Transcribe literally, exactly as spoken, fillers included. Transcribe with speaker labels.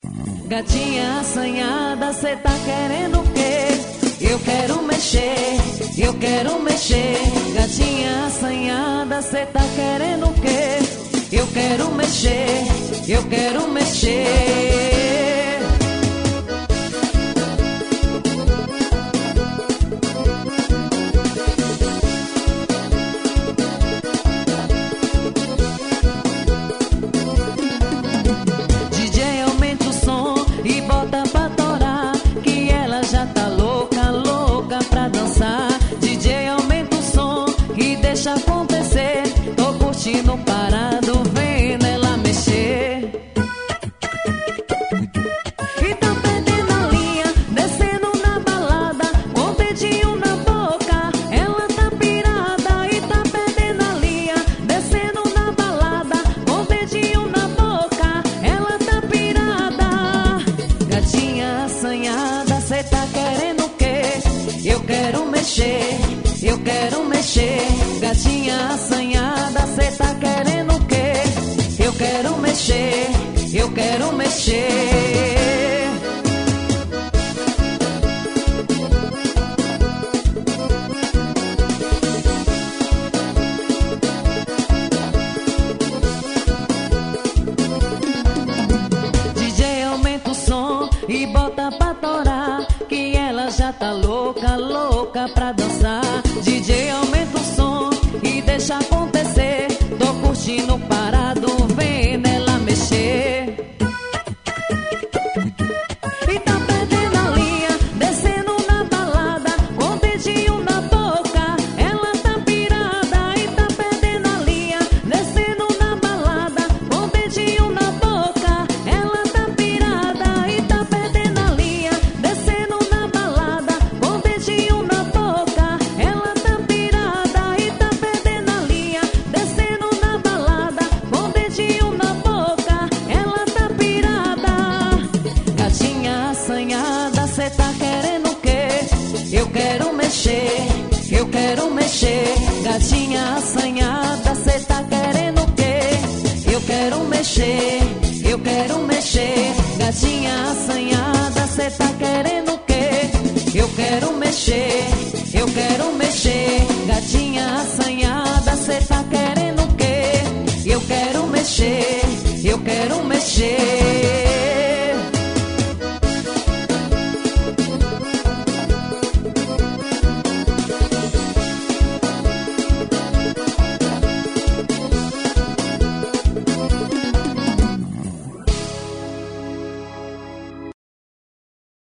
Speaker 1: Gatinha assanhada, cê tá querendo o quê? Eu quero mexer, eu quero mexer. Gatinha assanhada, cê tá querendo o quê? Eu quero mexer, eu quero mexer. D J, aumenta o som e bota pra torar, que ela já tá louca, louca pra dançar. D J, aumenta o som e deixa acontecer. Tô curtindo parado, vendo ela mexer. E tá perdendo a linha, descendo na balada, com o dedinho na boca. Ela tá pirada e tá perdendo a linha, descendo na balada, com o dedinho na boca. Ela tá pirada. Gatinha assanhada, cê tá querendo o quê? Eu quero mexer, eu quero mexer. Gatinha assanhada, cê tá querendo o quê? Eu quero mexer, eu quero mexer. D J, aumenta o som e bota pra torar, que ela já tá louca, louca pra dançar. D J, aumenta o som e deixa acontecer. Tô curtindo parado, vendo ela mexer. E tá perdendo a linha, descendo na balada, com o dedinho na boca. Ela tá pirada e tá perdendo a linha, descendo na balada, com o dedinho na boca. Ela tá pirada e tá perdendo a linha, descendo na balada, com o dedinho na boca. Ela tá pirada e tá perdendo a linha, descendo na balada, com o dedinho na boca. Ela tá pirada. Gatinha assanhada, cê tá querendo o quê? Eu quero mexer, eu quero mexer. Gatinha assanhada, cê tá querendo o quê? Eu quero mexer,